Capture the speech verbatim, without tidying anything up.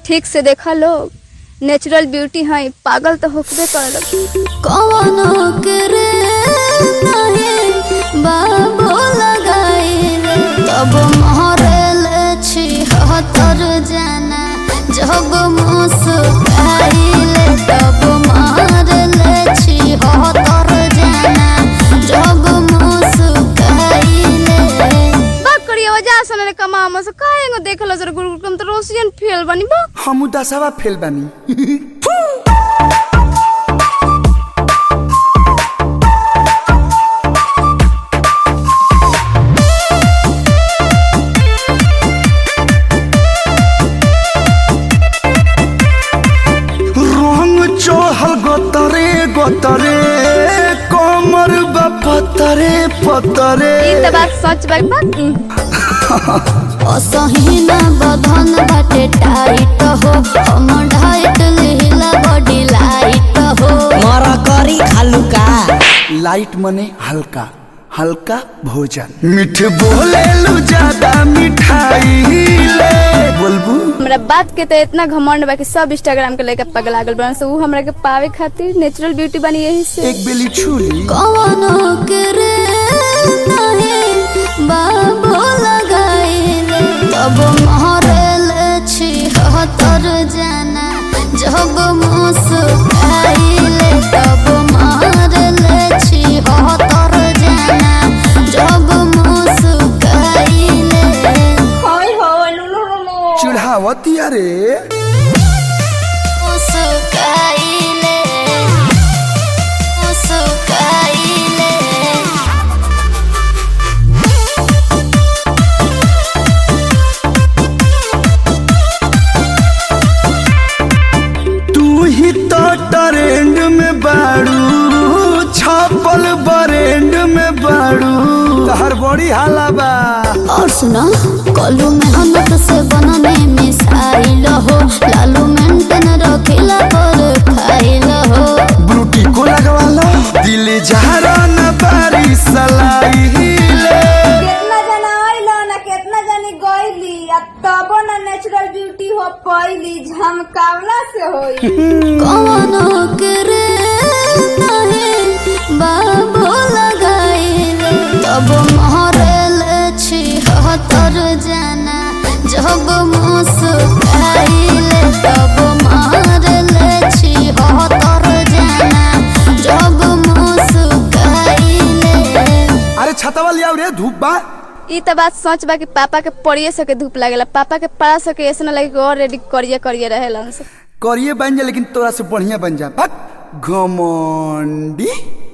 ठीक से देखा लोग, नेचुरल ब्यूटी है, पागल तो होकबे करे। कौनो करे नहीं बाबू लगाइले तब महरेले छी हतर जाना जब मुस्काइले तब महरेले छी हतर जाना जब मुस्काइले। बात करिए वजह से ने कमाम से काहेंगो देखलो जर गुरुकुम तो रोसियन फेल बनी बा हमू दसवा फेल बनी। गोतरे गोतरे कोमर बा पतरे पतरे ई त बात सच बा बात असहीना बधन बाटे टाइट हो हम ढाइट लीला बॉडी लाइट हो मरा करी खालू का लाइट मने हल्का हल्का भोजन मीठ बोले लू ज्यादा मिठाई ले बोलबू। हमरा बात के तो इतना घमंड बा कि सब इंस्टाग्राम के लेके पगला गल बन से ऊ हमरा के पावे खातिर नेचुरल ब्यूटी बनी यही से एक बेली छुली कौनो करे नहीं बाबू लगाइले तब महरेले छी हतर जाना जब मुस्काइले तब महरेले छी हतर जाना जब मुस्काइले। होय हो लुलु लो चिढ़ावती अरे मुस्काइले मुस्काइले। तू ही तो ट्रेंड में बाड़ू छापल बरेंड में बाड़ू तहर बड़ी हाला बा। और सुना कलू मेहनत से बनने मिसाइल हो लालू मेंटेन रखिला पर खाइल हो ब्रूटी को लगवा लो दिल जहरा न बारी सलाई ले कितना जना आइलो ना कितना जनी गइली अब तबो ना नेचुरल ब्यूटी हो पइली झमकावला से होई। कौनो करे नहीं बाबू लगाइले तब महरेले छी हतर जाना जब मुस्काइले तब महरेले छी हतर जाना जब मुस्काइले। अरे छतवा लिया रे धूप बा। ई त बात सच बा कि पापा के पड़िए सके धूप लागेला, पापा के पड़ा सके ऐसे ना लगे कि और रेडी करिए करिए रहेलन से करिए बन जा लेकिन तोरा से बढ़िया बन जा। घमंडी।